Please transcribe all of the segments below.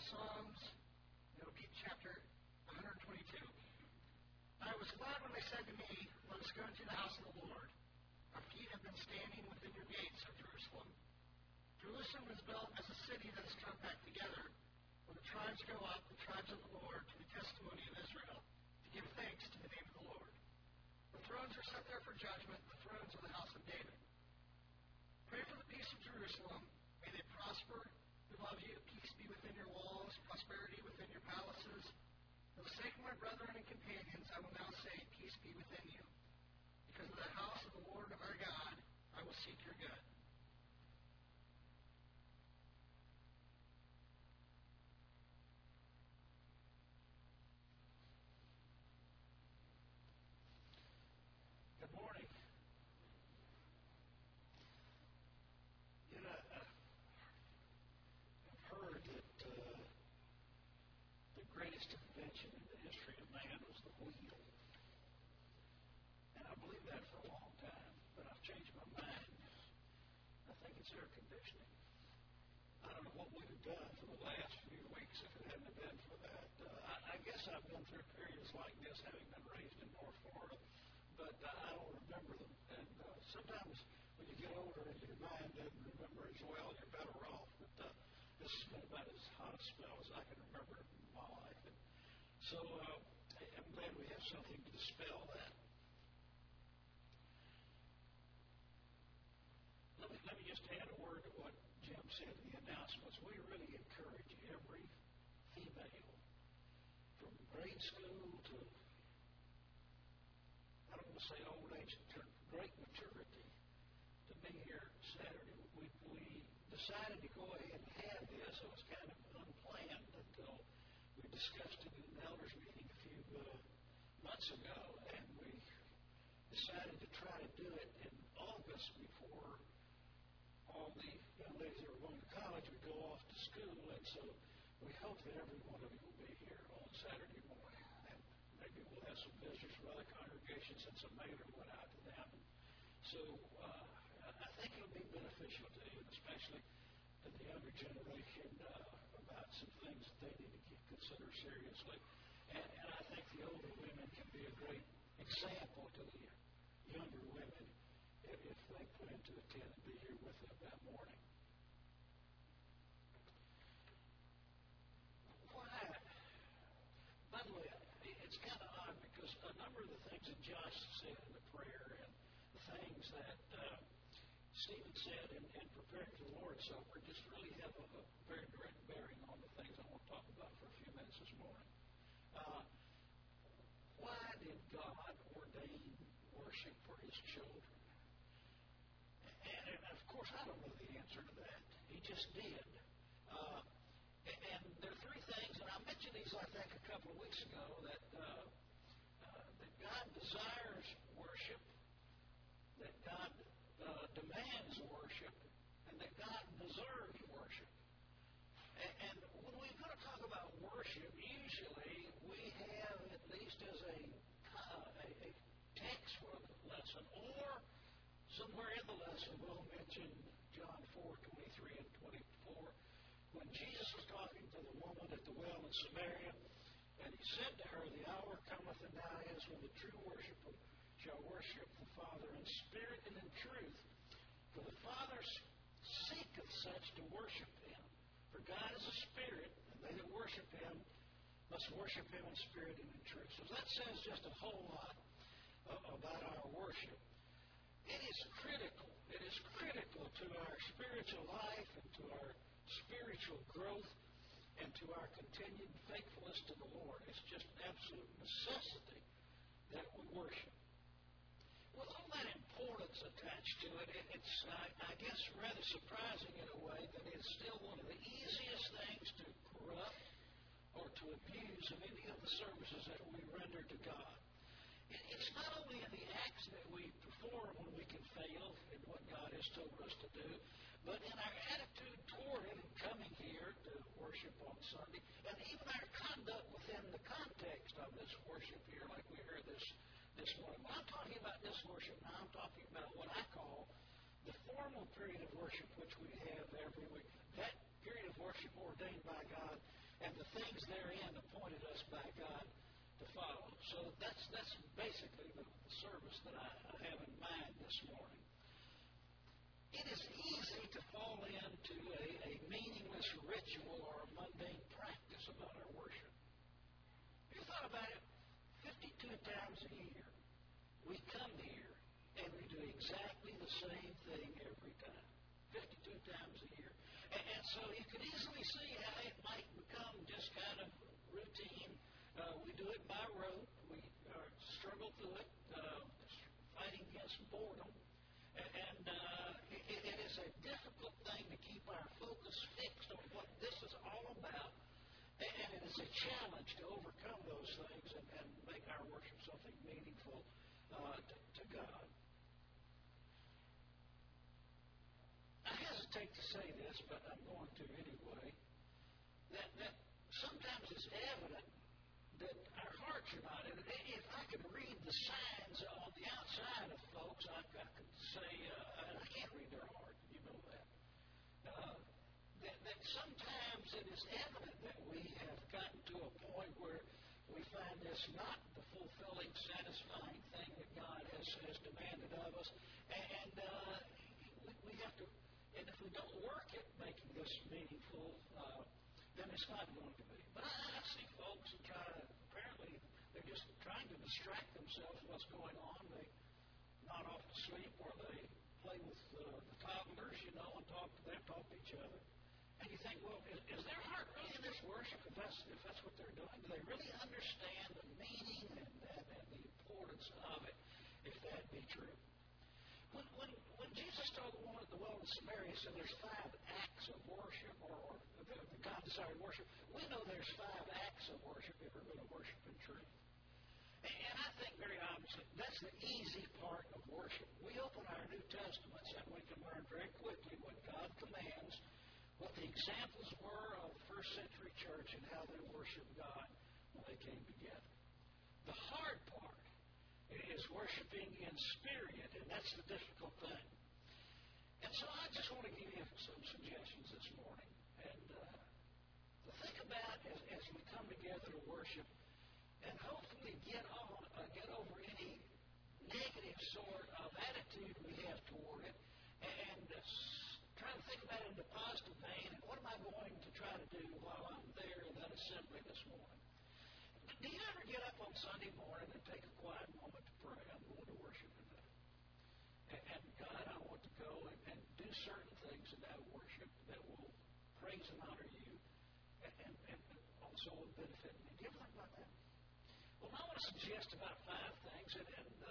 Psalms. It'll be chapter 122. I was glad when they said to me, "Let us go into the house of the Lord. Our feet have been standing within your gates, O Jerusalem." Jerusalem is built as a city that is compact together, where the tribes go up, the tribes of the Lord, to the testimony of Israel, to give thanks to the name of the Lord. The thrones are set there for judgment, the thrones of the house of David. Pray for the peace of Jerusalem. May they prosper who love you. Peace be within your walls, prosperity within your palaces. For the sake of my brethren and companions, I will now say, peace be within you. Because of the house of the Lord of our God, I will seek your good. Good morning. You know, I've heard that the greatest invention in the history of man was the wheel. And I believed that for a long time, but I've changed my mind. I think it's air conditioning. I don't know what we'd have done for the last few weeks if it hadn't been for that. I guess I've been through periods like this, having been raised in North Florida, but I don't remember them. And sometimes when you get older and your mind doesn't remember as well, you're better off. But this has been about as hot a spell as I can remember in my life. And so I'm glad we have something to dispel that. Let me just add a word to what Jim said in the announcements. We really encourage every female from grade school to, I don't want to say old age, to great maturity, to be here Saturday. We decided to go ahead and have this. It was kind of unplanned until we discussed it in an elders meeting a few months ago, and we decided to try to do it in August before all the young ladies that were going to college would go off to school, and so we hope that every one of you will be here on Saturday morning, and maybe we'll have some visitors from other congregations since a mailer went out to them. So I think it'll be beneficial to you, especially to the younger generation, about some things that they need to consider seriously. And I think the older women can be a great example to the younger women if they plan to attend and be here with them that morning. Why? By the way, it's kind of odd because a number of the things that Josh said in the prayer and the things that Stephen said in preparing for the Lord's Supper just really have a very direct bearing on the things I want to talk about for a few minutes this morning. Why did God ordain worship for His children? And of course, I don't know the answer to that. He just did. And there are three things, and I mentioned these, I think, a couple of weeks ago, that God desires worship, that God demands worship, and that God deserves worship. And when we're going to talk about worship, usually we have, at least as a text for the lesson, or somewhere in the lesson we'll mention John 4:23 and 24, when Jesus was talking to the woman at the well in Samaria, and He said to her, "The hour cometh and now is when the true worshiper shall worship the Father in spirit and in truth. For the Father seeketh such to worship Him. For God is a spirit, and they that worship Him must worship Him in spirit and in truth." So that says just a whole lot about our worship. It is critical. It is critical to our spiritual life and to our spiritual growth and to our continued faithfulness to the Lord. It's just an absolute necessity that we worship. With all that importance attached to it, it's, I guess, rather surprising in a way that it's still one of the easiest things to corrupt or to abuse in any of the services that we render to God. It's not only in the acts that we perform when we can fail in what God has told us to do, but in our attitude toward Him and coming here to worship on Sunday, and even our conduct within the context of this worship here, like we heard this morning. When I'm talking about this worship now, I'm talking about what I call the formal period of worship which we have every week. That period of worship ordained by God. and the things therein appointed us by God to follow. So that's basically the service that I have in mind this morning. It is easy to fall into a meaningless ritual or a mundane practice about our worship. Have you thought about it? 52 times a year, we come here and we do exactly the same thing every time. 52 times a year. And so you can easily see how it might become just kind of routine. We do it by rote. We struggle through it, fighting against boredom. And it is a difficult thing to keep our focus fixed on what this is all about. And it is a challenge to overcome those things and make our worship something meaningful to God. I hesitate to say this, but I'm going to anyway, that sometimes it's evident that our hearts are not in it. If I could read the signs on the outside of folks, I could say, and I can't read their heart, you know that. That sometimes it is evident that we have gotten to a point where we find this not the fulfilling, satisfying thing that God has demanded of us, and we have to, and if we don't work at making this meaningful, then it's not going to be. But I see folks who apparently they're just trying to distract themselves from what's going on. They nod off to sleep, or they play with the toddlers, and talk to each other. And you think, well, is their heart really in this worship if that's what they're doing? Do they really understand the meaning and the importance of it, if that be true? When Jesus told the woman at the well in Samaria, he said there's 5 acts of worship, or the God-desired worship. We know there's 5 acts of worship if we're going to worship in truth. And I think very obviously that's the easy part of worship. We open our New Testaments and we can learn very quickly what God commands, what the examples were of the first century church and how they worshiped God when they came together. The hard part is worshiping in spirit, and that's the difficult thing. And so I just want to give you some suggestions this morning. And to think about as we come together to worship, and hopefully get over any negative sort of attitude we have toward it, and try to think about it in a positive vein, and what am I going to try to do while I'm there in that assembly this morning? Do you ever get up on Sunday morning and take a quiet moment to pray? I'm going to worship today. And God, I want to go and do certain things in that worship that will praise and honor you, and also will benefit me. Do you ever think about that? Well, I want to suggest about 5 things, and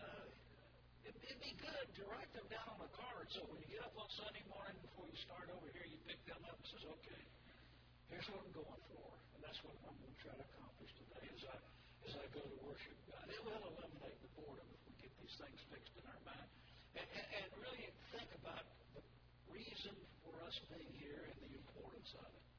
it'd be good to write them down on a card, so when you get up on Sunday morning before you start over here, you pick them up and says, okay, here's what I'm going for, and that's what I'm going to try to accomplish today as I go to worship God. It will eliminate the boredom if we get these things fixed in our mind, and really think about the reason for us being here and the importance of it.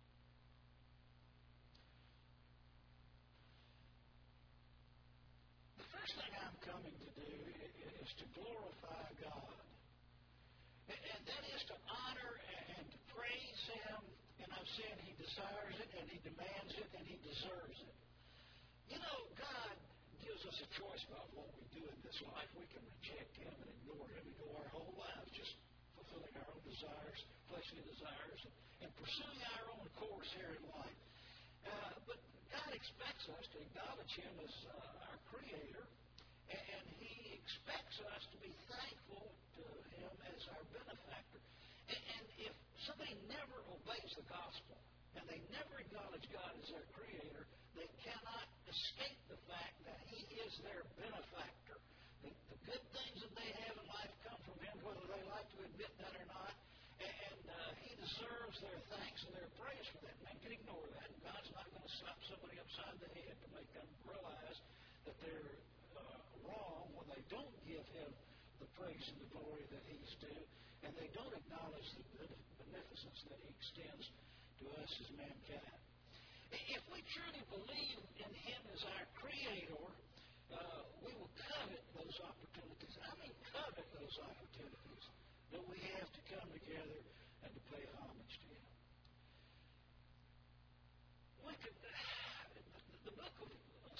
The first thing I'm coming to do is to glorify God. And that is to honor and to praise Him. And I've said He desires it, and He demands it, and He deserves it. You know, God gives us a choice about what we do in this life. We can reject Him and ignore Him and go our whole lives just fulfilling our own desires, fleshly desires, and pursuing our own course here in life. But God expects us to acknowledge Him as our Creator, and He expects us to be thankful to Him as our benefactor. And if somebody never obeys the gospel, and they never acknowledge God as their Creator, they cannot escape the fact that He is their benefactor. The good things that they have in life come from Him, whether they like to admit that or not, and He deserves their thanks and their praise for that. And they can ignore that. And God's not going to slap somebody upside the head to make them realize that they're wrong when they don't give Him the praise and the glory that He's due, and they don't acknowledge the beneficence that He extends to us as mankind. If we truly believe in Him as our Creator, we will covet those opportunities. I mean, covet those opportunities that we have to come together and to pay homage to Him.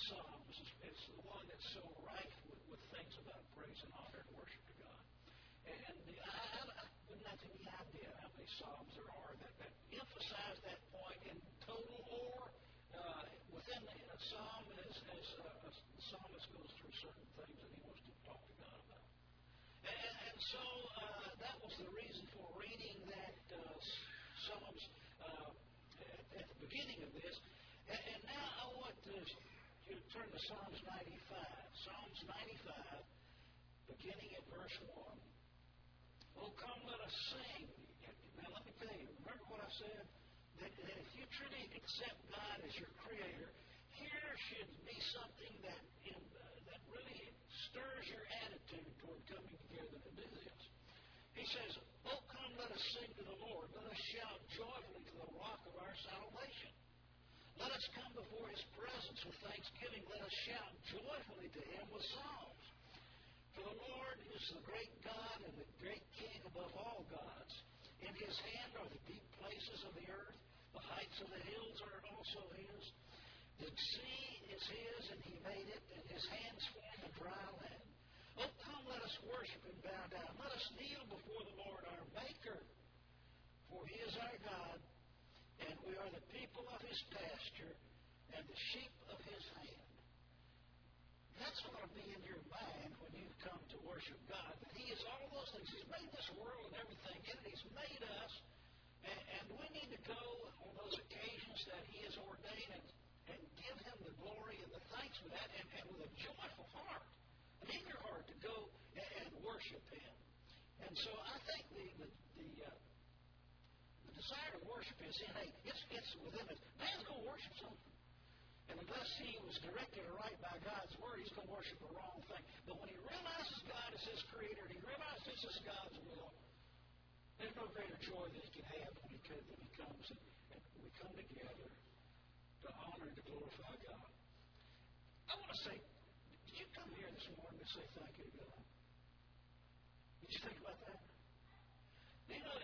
Psalms is the one that's so rife with things about praise and honor and worship to God. And I wouldn't have any idea how many Psalms there are that emphasize that point in total or within a Psalm as the psalmist goes through certain things that he wants to talk to God about. And so that was the reason for reading that Psalms at the beginning of this. And now I want to turn to Psalms 95. Psalms 95, beginning at verse 1. Oh, come, let us sing. Now, let me tell you, remember what I said? That if you truly accept God as your Creator, here should be something that really stirs your attitude toward coming together to do this. He says, oh, come, let us sing to the Lord. Let us shout joyfully to the rock of our salvation. Let us come before His presence with thanksgiving. Let us shout joyfully to Him with psalms. For the Lord is the great God and the great King above all gods. In His hand are the deep places of the earth. The heights of the hills are also His. The sea is His, and He made it, and His hands formed the dry land. Oh, come, let us worship and bow down. Let us kneel before the Lord our Maker. For He is our God, and we are the people of His pasture and the sheep of His hand. That's what ought to be in your mind when you come to worship God. That He is all those things. He's made this world and everything in it. He's made us. And we need to go on those occasions that He has ordained and give Him the glory and the thanks for that, and with a joyful heart, an eager heart to go and worship Him. And so I think the desire to worship is innate. It's within us. Man's going to worship something. And unless he was directed aright by God's Word, he's going to worship the wrong thing. But when he realizes God is his Creator, and he realizes this is God's will, there's no greater joy that he can have when he comes and we come together to honor and to glorify God. I want to say, did you come here this morning to say thank you to God? Did you think about that? You know,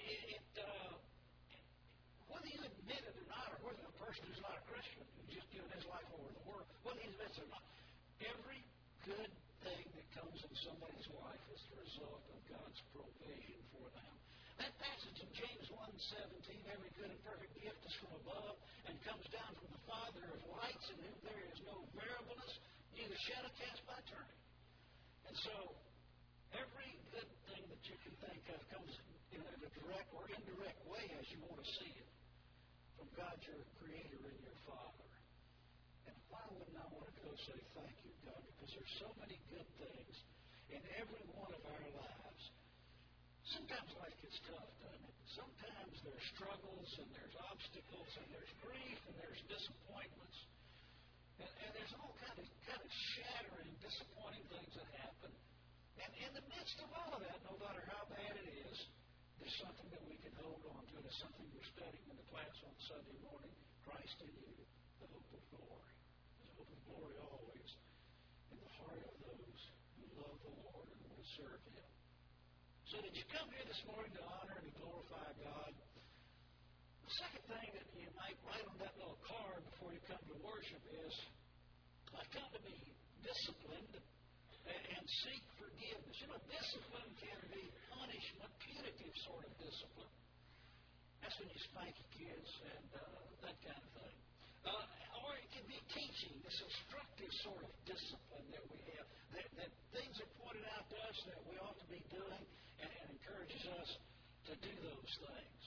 whether you admit it or not, or whether the person who's not a Christian, who's just giving his life over the world, whether he admits it or not, every good thing that comes in somebody's life is the result of God's provision for them. That passage in James 1:17, every good and perfect gift is from above and comes down from the Father of lights, in whom there is no variableness, neither shadow cast by turning. And so, every good thing that you can think of comes in a direct or indirect way as you want to see it from God, your Creator and your Father. And why wouldn't I want to go say thank you, God? Because there's so many good things in every one of our lives. Sometimes life gets tough, doesn't it? Sometimes there's struggles and there's obstacles and there's grief and there's disappointments. And there's all kind of shattering, disappointing things that happen. And in the midst of all of that, no matter how bad it is, there's something that we can hold on to. There's something we're studying in the class on Sunday morning. Christ in you, the hope of glory. There's hope of glory always in the heart of those who love the Lord and want to serve Him. So did you come here this morning to honor and to glorify God? The second thing that you might write on that little card before you come to worship is, I come to be disciplined and seek forgiveness. You know, discipline can be punishment, punitive sort of discipline. That's when you spank your kids and that kind of thing. Or it can be teaching, this instructive sort of discipline that we have, that things are pointed out to us that we ought to be doing and encourages us to do those things.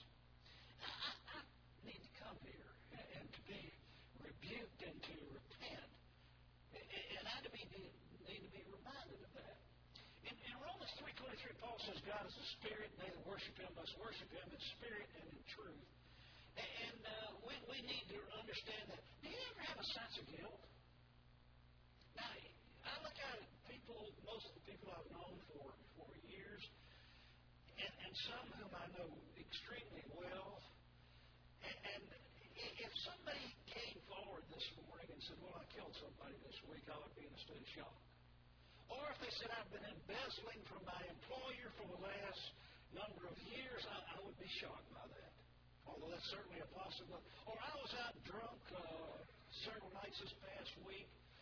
I need to come here and to be rebuked and to repent. And I need to be reminded of that. In Romans 3:23, Paul says God is a spirit, and they that worship Him must worship Him in spirit and in truth. And we need to understand that. Do you ever have a sense of guilt? Now, I look at people, most of the people I've known for years, and some whom I know extremely well. And if somebody came forward this morning and said, well, I killed somebody this week, I would be in a state of shock. Or if they said, I've been embezzling from my employer for the last number of years, I would be shocked by that. Although that's certainly a possibility. Or I was out drunk several nights this past week,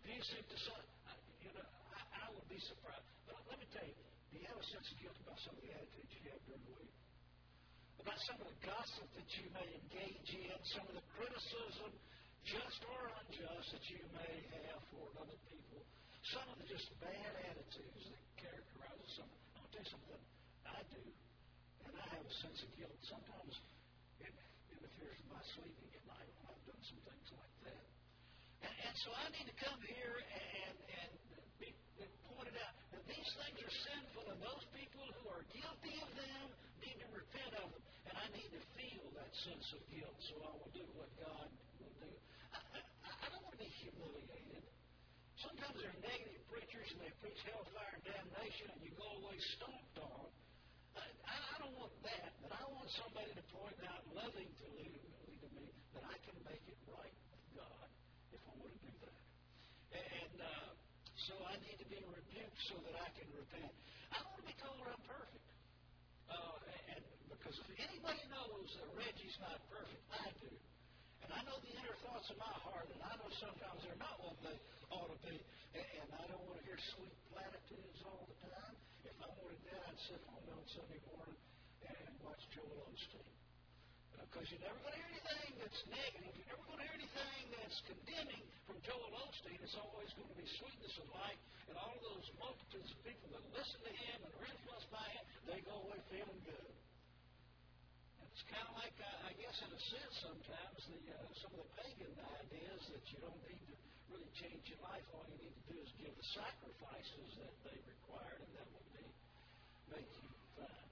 abusive to some, I would be surprised. But let me tell you, do you have a sense of guilt about some of the attitudes you have during the week? About some of the gossip that you may engage in, some of the criticism, just or unjust, that you may have for other people, some of the just bad attitudes that characterize some. I'll tell you something I do, and I have a sense of guilt. Sometimes it interferes with my sleeping at night when I've done some things like that. And so I need to come here and point it out that these things are sinful, and those people who are guilty of them need to repent of them. And I need to feel that sense of guilt, so I will do what God will do. I don't want to be humiliated. Sometimes there are negative preachers, and they preach hellfire and damnation, and you go away stomped on. I don't want that, but I want somebody to point out lovingly to me that I can make it right with God if I want to do that. And so I need to be rebuked so that I can repent. I don't want to be told I'm perfect. And because if anybody knows that Reggie's not perfect, I do. And I know the inner thoughts of my heart, and I know sometimes they're not what they ought to be. And I don't want to hear sweet platitudes all the time. If I wanted that, I'd sit home on Sunday morning and watch Joel Osteen. Because you're never going to hear anything that's negative. You're never going to hear anything that's condemning from Joel Osteen. It's always going to be sweetness of life. And all those multitudes of people that listen to him and are influenced by him, they go away feeling good. And it's kind of like, I guess in a sense sometimes, some of the pagan ideas that you don't need to really change your life. All you need to do is give the sacrifices that they required, and that will make you fine.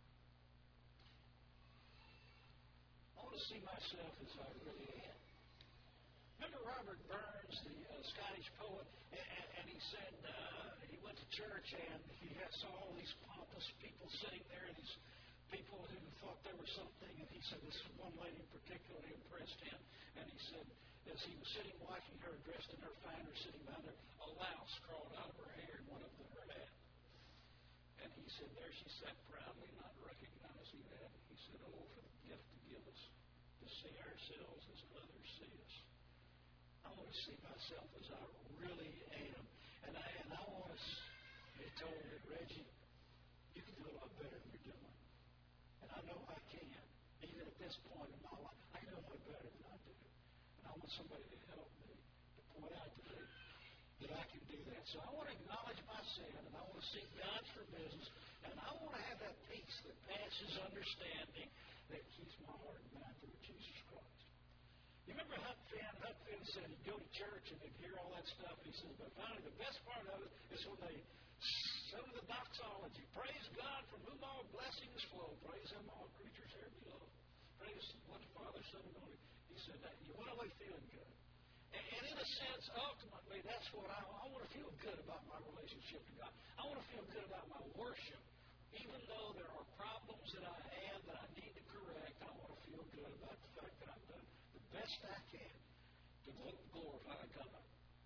I want to see myself as I really am. Remember Robert Burns, the Scottish poet, and he said he went to church and he saw all these pompous people sitting there, and these people who thought they were something, and he said this one lady particularly impressed him, and he said as he was sitting watching her dressed in her finery, sitting behind her, a louse crawled out of her hair and went up to her hat. And he said there she sat proudly, not recognizing that. He said, oh, for the gift to give us to see ourselves as others see us. I want to see myself as I really am. And I want to be told that, Reggie, you can do a lot better than you're doing. And I know I can. Even at this point in my life, I know no better than I do. And I want somebody to help me, to point out to me that I can do that. So I want to acknowledge my sin, and I want to seek God for business, and I want to have that peace that passes understanding that keeps my heart and mind through Jesus Christ. You remember Huck Finn? Huck Finn said he'd go to church and he'd hear all that stuff. He said, but finally the best part of it is when they sing the doxology. Praise God from whom all blessings flow. Praise him all creatures here below. Praise one Father, Son, and Holy. He said that. You went away feeling good. And in a sense, ultimately, that's what I want to feel good about my relationship to God. I want to feel good about my worship. Even though there are problems that I have that I need to correct, I want to feel good about the fact that I've done the best I can to glorify God.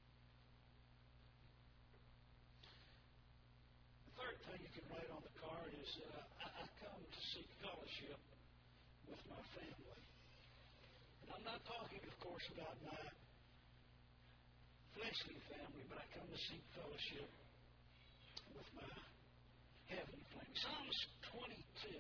The third thing you can write on the card is I come to seek fellowship with my family. And I'm not talking, of course, about my fleshly family, but I come to seek fellowship with my heavenly family. Psalms 22,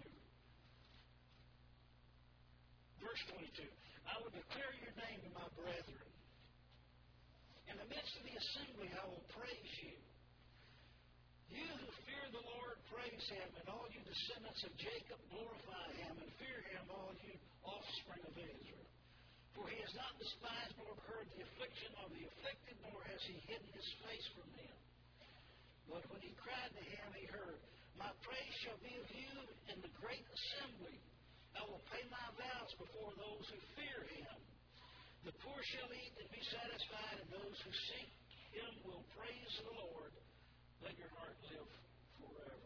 verse 22. I will declare your name to my brethren. In the midst of the assembly, I will praise you. You who fear the Lord, praise him, and all you descendants of Jacob, glorify him, and fear him, all you offspring of Israel. For he has not despised nor heard the affliction of the afflicted, nor has he hidden his face from them. But when he cried to him, he heard. My praise shall be of you in the great assembly. I will pay my vows before those who fear him. The poor shall eat and be satisfied, and those who seek him will praise the Lord. Let your heart live forever.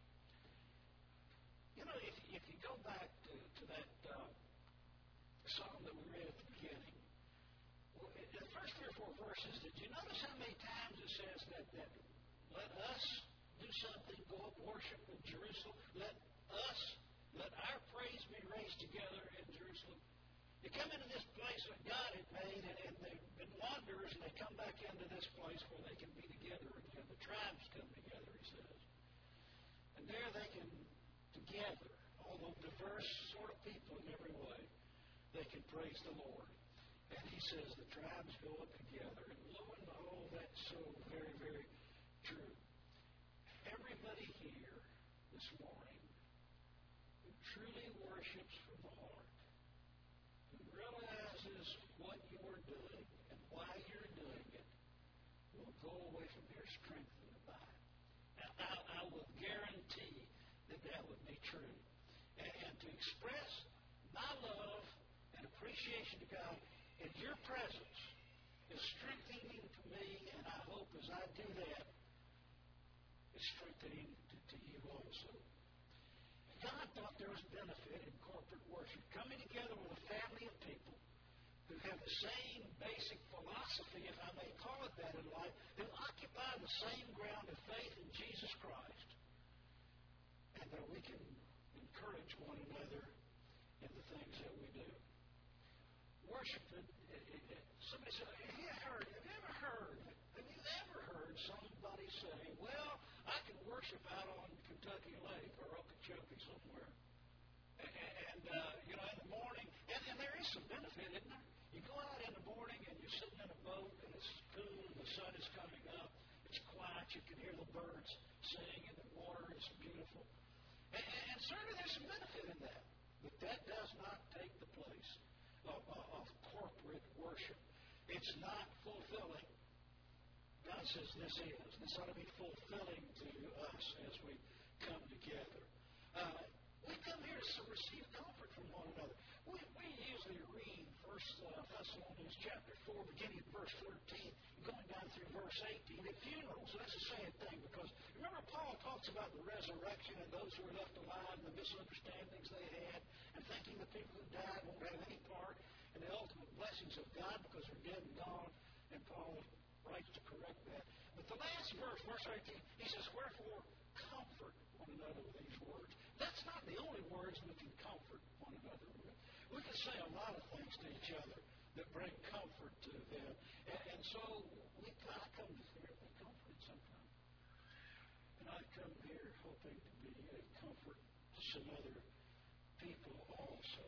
You know, if you go back to that psalm that we read at the beginning, in the first 3 or 4 verses, did you notice how many times it says that let us do something, go up worship in Jerusalem, let our praise be raised together in Jerusalem? You come into this place that God had made, and they've been wanderers, and they come back into this place where they can be together again. The tribes come together, he says. And there they can, together, although diverse sort of people in every way, they can praise the Lord. And he says the tribes go up together. And lo and behold, that's so very, very true. Everybody here this morning who truly worships from the heart, who realizes what you're doing and why you're doing it, will go away from here strengthened by it. I will guarantee that would be true. And to express my love and appreciation to God in your presence is strengthening to me, and I hope as I do that, it's strengthening to you also. God thought there was benefit in corporate worship, coming together with a family of people who have the same basic philosophy, if I may call it that in life, who occupy the same ground of faith in Jesus Christ, and that we can encourage one another in the things that we do. Worship, somebody said, have you ever heard somebody say, well, I can worship out on Kentucky Lake or Okeechobee somewhere. And in the morning, and there is some benefit, isn't there? You go out in the morning and you're sitting in a boat and it's cool and the sun is coming up. It's quiet. You can hear the birds sing and the water is beautiful. And certainly there's some benefit in that. But that does not take the place of corporate worship. It's not fulfilling. God says this is. This ought to be fulfilling to us as we come together. We come here to receive comfort from one another. We usually read 1 Thessalonians chapter 4, beginning at verse 13, going down through verse 18. At funerals, that's a sad thing, because remember Paul talks about the resurrection and those who were left alive and the misunderstandings they had, and thinking the people who died won't have any part in the ultimate blessings of God because they're dead and gone, and Paul writes to correct that. But the last verse, verse 18, he says, wherefore comfort one another with these words. That's not the only words we can comfort one another with. We can say a lot of things to each other that bring comfort to them. And so I come here to be comforted sometimes. And I come here hoping to be a comfort to some other people also.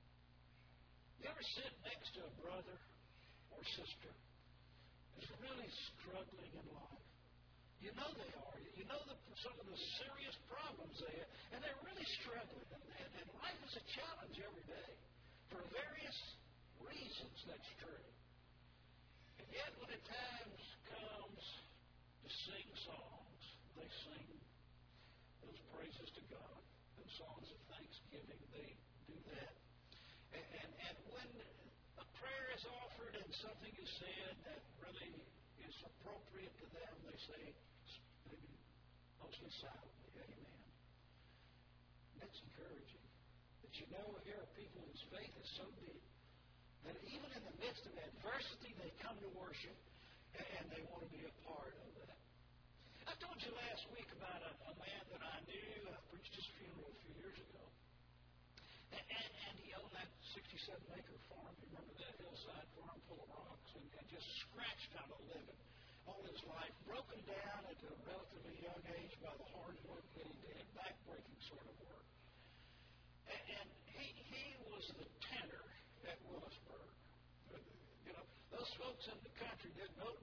You ever sit next to a brother or sister who's really struggling in life? You know they are. You know some of the serious problems they have, and they're really struggling. And life is a challenge every day. For various reasons, that's true. And yet when the time comes to sing songs, they sing those praises to God, and songs of thanksgiving, they do that. And when a prayer is offered and something is said that really is appropriate to them, they say, maybe mostly silently, amen. That's encouraging. That you know here are people whose faith is so deep that even in the midst of adversity, they come to worship and they want to be a part of that. I told you last week about a man that I knew. I preached his funeral a few years ago. And he owned that 67-acre farm. You remember that hillside farm full of rocks, and just scratched out a living all his life, broken down at a relatively young age by the hard work that he did, back-breaking sort of work. And he was the tenor at Willisburg. You know, those folks in the country did no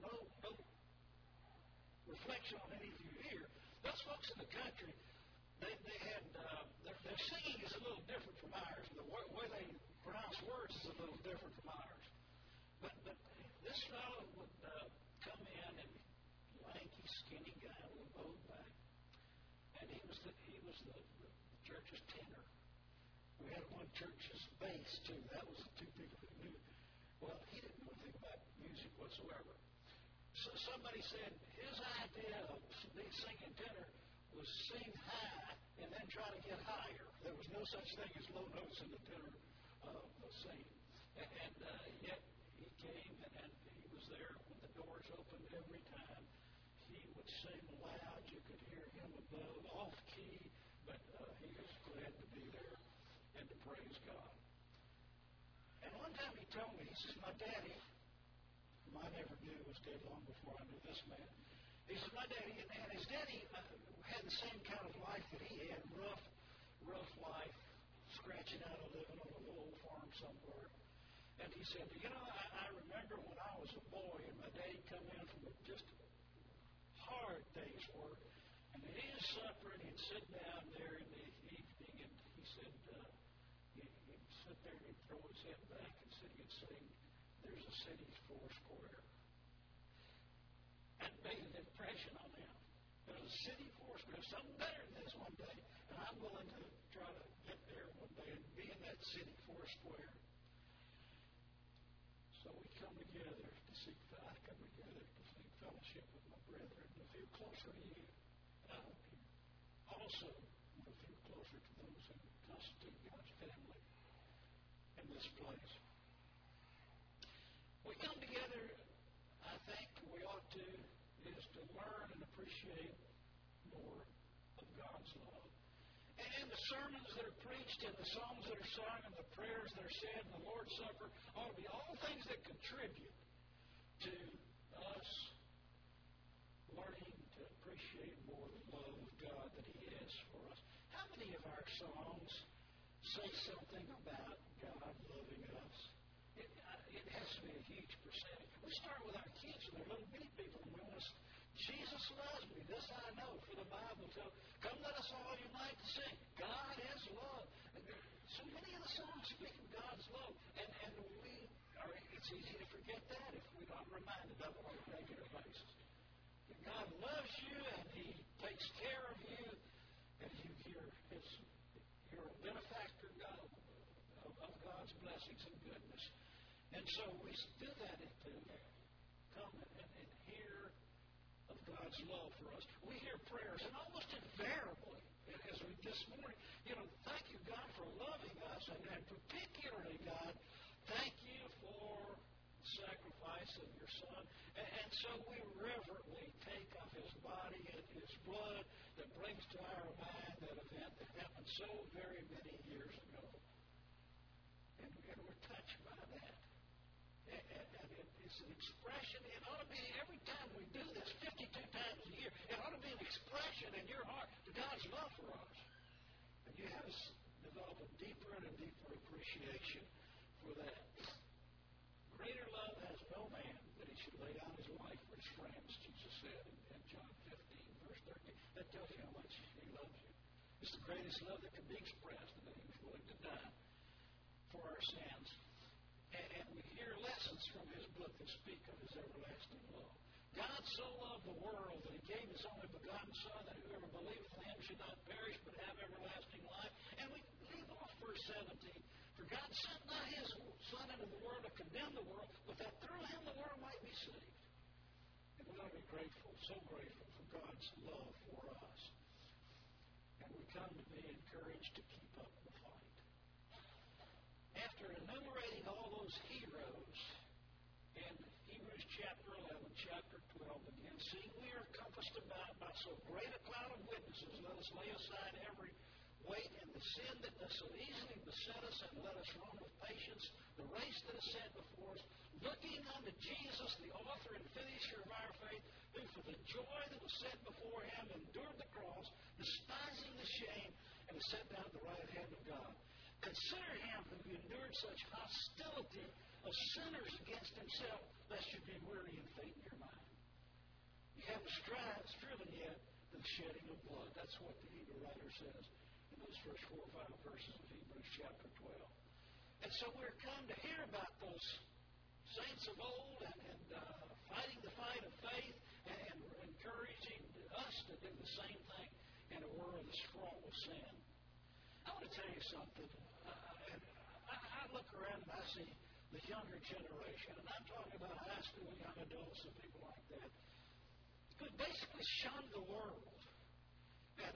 reflection on any of you here. Those folks in the country, they had their singing is a little different from ours. The way they pronounce words is a little different from ours. But this fellow would come in, and lanky, skinny guy with a bowed back, and he was the church's tenor. We had one church's bass too. That was the two people who knew. Well, he didn't know anything about music whatsoever. So somebody said his idea of being singing tenor was sing high and then try to get higher. There was no such thing as low notes in the tenor singing. And yet he came and he was there when the doors opened every time. He would sing loud. You could hear him above, off key, but he was glad to be there and to praise God. And one one time he told me, he says, my daddy, whom I never knew, was dead long before I knew this man. He says, my daddy, and his daddy had the same kind of life that he had, rough life, scratching out a living on a little old farm somewhere. And he said, I remember when I was a boy and my daddy come in from just hard day's work, and he'd eat his supper and he'd sit down there in the evening, and he said, he'd sit there and he'd throw his head back and he'd sing, "There's a city four square." That made an impression on him. There's a city four square, something better than this one day, and I'm willing to try to get there one day and be in that city four square. So we come together to seek, I come together to seek fellowship with my brethren, to feel closer to you. I hope you also will feel closer to those who constitute God's family in this place. We come together, I think we ought to, is to learn and appreciate more of God's love. And the sermons that are preached and the songs that are sung and the prayers that are said and the Lord's Supper ought to be all things that contribute to us learning to appreciate more the love of God that He has for us. How many of our songs say something about God loving us? It has to be a huge percentage. We start with our kids when they're little bitty people, and we want to, Jesus loves me. This I know, for the Bible tells. Come, let us all unite to sing. God is love. And so many of the songs speak of God's love, and it's easy to forget that if we're not reminded of it on a regular basis. That God loves you, and He takes care of you, and you're a benefactor of God's blessings and goodness. And so we do that to come and hear of God's love for us. We hear prayers, and almost invariably, as we this morning, thank you, God, for loving us, and particularly, God, thank you for the sacrifice of your Son. And so we reverently take of His body and His blood that brings to our mind that event that happened so very many years ago. And we're touched by that. And it's an expression. It ought to be every time we do this, 52 times a year, it ought to be an expression in your heart to God's love for us. And you have to develop a deeper and a deeper appreciation for that. Greater love has no man that he should lay down his life for his friends, Jesus said in John 15, verse 13. That tells you how much He loves you. It's the greatest love that can be expressed, and that He was willing to die for our sins. And we hear lessons from His book that speak of His everlasting love. God so loved the world that He gave His only begotten Son, that whoever believeth in Him should not perish but have everlasting life. And we leave off verse 17. For God sent not His Son into the world to condemn the world, but that through Him the world might be saved. And we ought to be grateful, so grateful for God's love for us. And we come to be encouraged to keep up the fight. After enumerating all those heroes in Hebrews chapter 11, chapter 12, again, seeing we are compassed about by so great a cloud of witnesses, let us lay aside every weight and the sin that does so easily beset us, and let us run with patience the race that is set before us, looking unto Jesus, the author and finisher of our faith, who for the joy that was set before Him endured the cross, despising the shame, and is set down at the right hand of God. Consider Him who endured such hostility of sinners against Himself, lest you be weary and faint in your mind. You haven't striven yet to the shedding of blood. That's what the Hebrew writer says in those first 4 or 5 verses of Hebrews chapter 12. And so we're come to hear about those saints of old and fighting the fight of faith and encouraging us to do the same thing in a world that's fraught with sin. I want to tell you something. I look around and I see the younger generation, and I'm talking about high school young adults and people like that, who basically shun the world and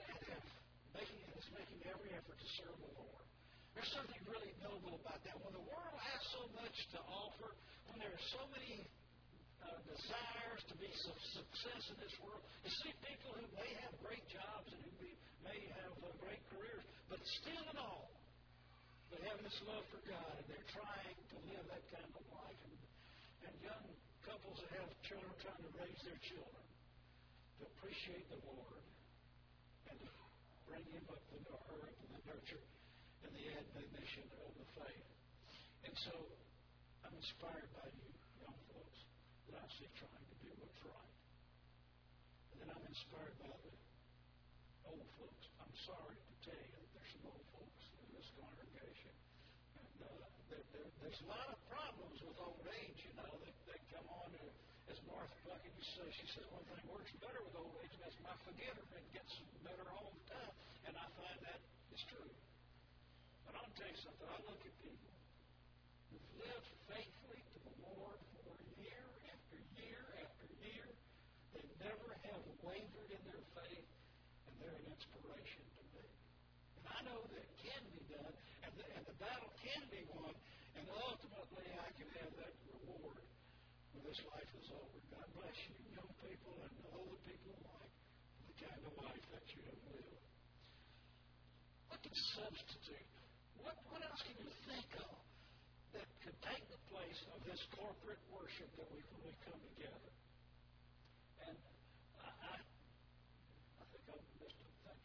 is making every effort to serve the Lord. There's something really noble about that. When the world has so much to offer, when there are so many desires to be some success in this world, you see people who may have great jobs and who may have great careers, but still in all, They have this love for God, and they're trying to live that kind of life. And young couples that have children trying to raise their children to appreciate the Lord and to bring him up to her up in the nurture and the admonition of the faith. And so I'm inspired by you young folks that I see trying to do what's right. And then I'm inspired by the old folks. I'm sorry to tell you that there's some old folks in this congregation. And there's a lot of problems with old age, you know. They come on to, as Martha Pluckett used to say, she said, one thing works better with old age, and that's my forgetter. It gets better all the time. And I find that is true. But I'll tell you something. I look at people who've lived faithfully to the Lord for year after year after year. They never have wavered in their faith, and they're an inspiration to me. And I know that it can be done, and the battle can be won, and ultimately I can have that reward when this life is over. God bless you, young people and older people alike, for the kind of life that you have lived. What can substitute? What else can you think of that could take the place of this corporate worship that we come together? And I think I've missed a thing.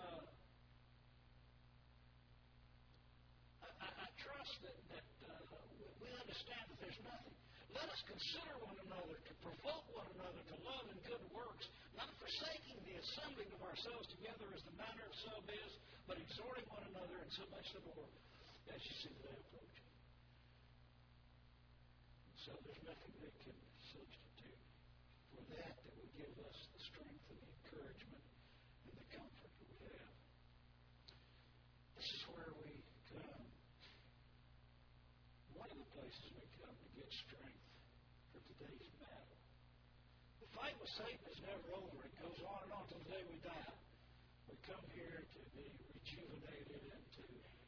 I trust that we understand that there's nothing. Let us consider one another, to provoke one another to love and good works, not forsaking the assembling of ourselves together as the manner of some is, but exhorting one another, and so much the more as you see the day approaching. So there's nothing that can substitute for that will give us the strength and the encouragement and the comfort that we have. This is where we come. One of the places we come to get strength for today's battle. The fight with Satan is never over. It goes on and on until the day we die. We come here to be rejuvenated and to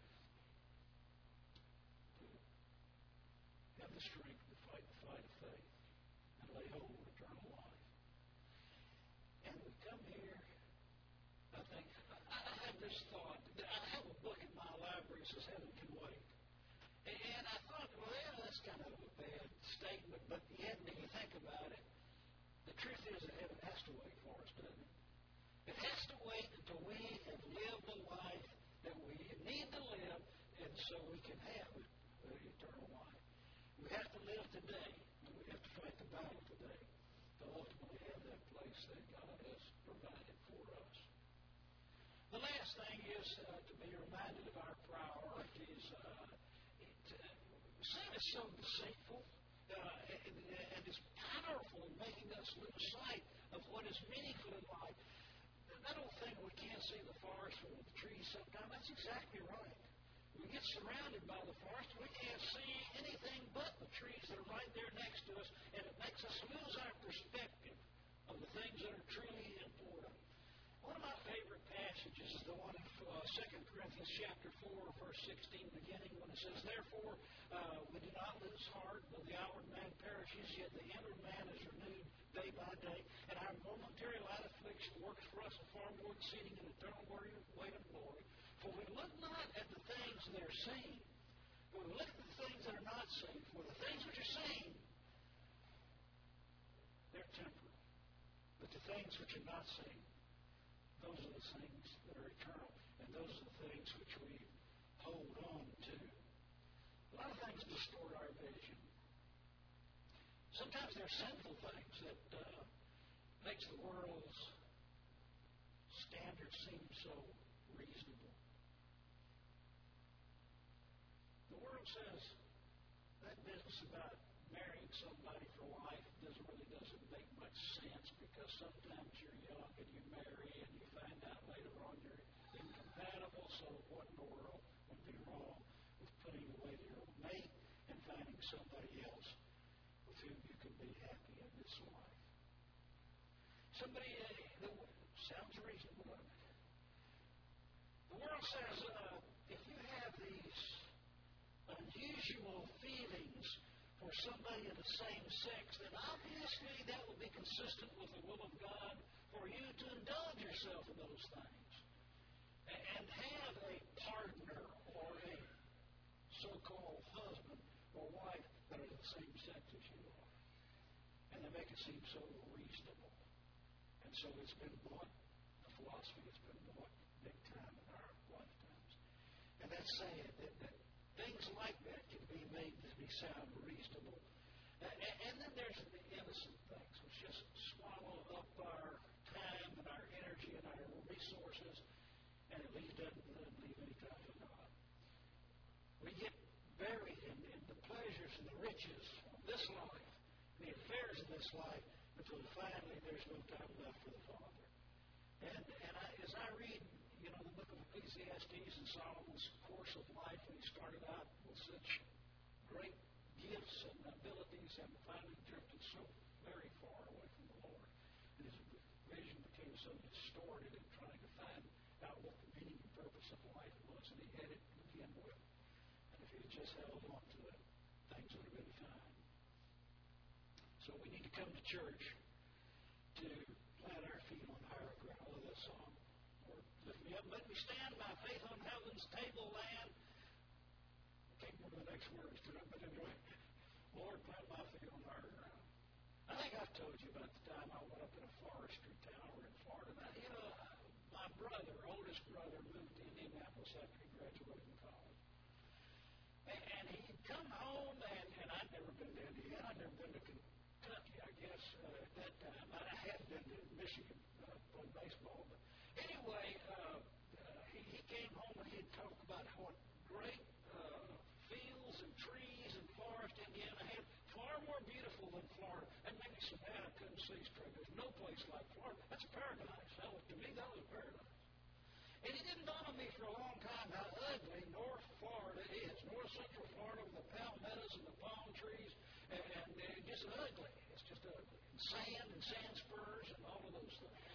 have the strength to fight the fight of faith and lay hold of eternal life. And we come here, I think, I have this thought. I have a book in my library that says Heaven Can Wait. And I thought, well, yeah, that's kind of a bad statement, but yet when you think about it, the truth is that heaven has to wait for us, doesn't it? It has to wait until we have lived the life that we need to live, and so we can have the eternal life. We have to live today, and we have to fight the battle today to ultimately have that place that God has provided for us. The last thing is to be reminded of our priorities. Sin is so deceitful and is powerful in making us lose sight of what is meaningful in life. That old thing, we can't see the forest from the trees sometimes, that's exactly right. We get surrounded by the forest, we can't see anything but the trees that are right there next to us, and it makes us lose our perspective of the things that are truly important. One of my favorite passages is the one in 2 Corinthians chapter 4, verse 16, beginning when it says, Therefore, we do not lose heart, though the outward man perishes, yet the inward man is renewed day by day, and our momentary light affliction works for us a far more exceeding and eternal weight of glory. For we look not at the things that are seen, but we look at the things that are not seen. For the things which are seen, they're temporal. But the things which are not seen, those are the things that are eternal, and those are the things which we hold on to. A lot of things distort our vision. Sometimes they're sinful things that makes the world's standards seem so reasonable. The world says that business about marrying somebody for life doesn't make much sense, because sometimes you're young and you marry and you find out later on you're incompatible, so what in the world would be wrong with putting away your mate and finding somebody else with whom you can be happy in this life? Somebody that sounds reasonable, doesn't it? The world says if you have these unusual feelings for somebody of the same sex, then obviously that will be consistent with the will of God for you to indulge yourself in those things and have a partner or a so-called husband or wife that are the same sex as you are. And they make it seem so reasonable. And so it's been bought, the philosophy has been bought big time in our lifetimes. And that's sad that things like that can be made to be sound reasonable. And then there's the innocent things, which just swallow up our time and our energy and our resources, and it doesn't leave any time for God. We get buried in the pleasures and the riches of this life, the affairs of this life, until finally there's no time left for the Father. And as I read, the book of Ecclesiastes and Solomon's course of life, when he started out with such great gifts and abilities and finally drifted so very far away from the Lord, and his vision became so distorted in trying to find out what the meaning and purpose of life was, and he had it to begin with. And if he had just held on to it, things would have been fine. So we need to come to church to plant our feet on higher ground. I love that song. Lord, lift me up, let me stand by faith on heaven's tableland. I can't remember the next words to it, but anyway, Lord, plant my feet on higher ground. I think I've told you about the time I went up in a forestry town over in Florida. Now, my brother, oldest brother, moved to Indianapolis after he graduated from college. And he'd come home, and I'd never been to Indiana. I'd never been to Kentucky, I guess, at that time. I had been to Michigan playing baseball. But anyway, he came home and he'd talk about what great fields and trees and forest Indiana had, far more beautiful than Florida. And maybe Savannah, Tennessee, straight. There's no place like Florida. That's paradise. To me, that was paradise. And it didn't dawn on me for a long time how ugly North Florida is. North Central Florida with the palmettos and the palm trees, and just ugly. It's just ugly. And sand spurs and all of those things.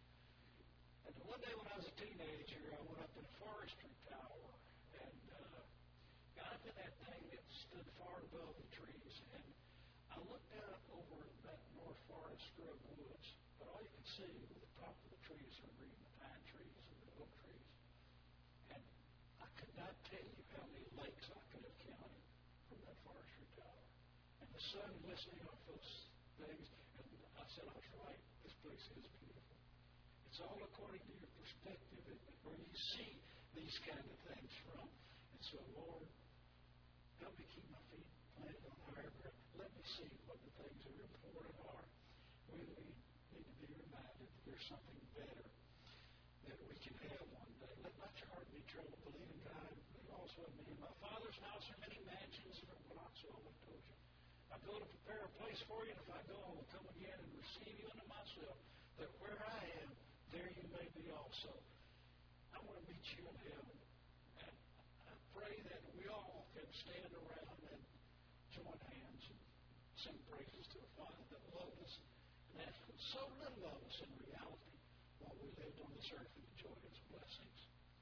And one day when I was a teenager, I went up in a forestry tower and got up in that thing that stood far above the trees. And I looked out over that North Florida scrub woods, but all you could see was the top of the trees were green, the pine trees and the oak trees. And I could not tell you how many lakes I could have counted from that forestry tower. And the sun glistening off those things, and I said, I was right. This place is beautiful. It's all according to your perspective, where you see these kind of things from. And so, Lord, help me keep my feet planted on higher ground. Let me see what the things that are important are. We need to be reminded that there's something better that we can have one day. Let not your heart be troubled. Believe in God. Believe also in me. In my Father's house are many mansions. If it were not so, I would have told you. I go to prepare a place for you, and if I go, I will come again and receive you unto myself, that where I am, there you may be also. I want to meet you in heaven. And I pray that we all can stand around and join hands and sing praises to a Father that loved us and that so little of us in reality while we lived on this earth and enjoyed His blessings.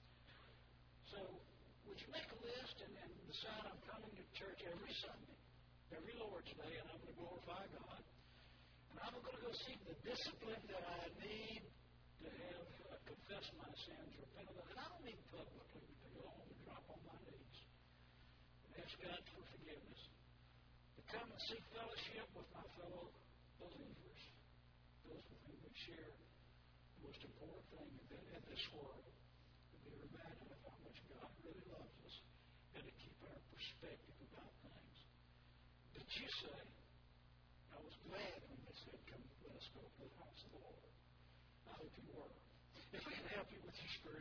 So, would you make a list and decide I'm coming to church every Sunday, every Lord's Day, and I'm going to glorify God. And I'm going to go seek the discipline that I need to have confess my sins, repent of them. And I don't mean publicly, to go home and drop on my knees and ask God for forgiveness. To come and seek fellowship with my fellow believers, those with whom we share the most important thing in this world, to be reminded of how much God really loves us and to keep our perspective about things. Did you say, I was glad when they said, come, let us go to the house of the Lord. I hope you were. If we can help you with your spirit.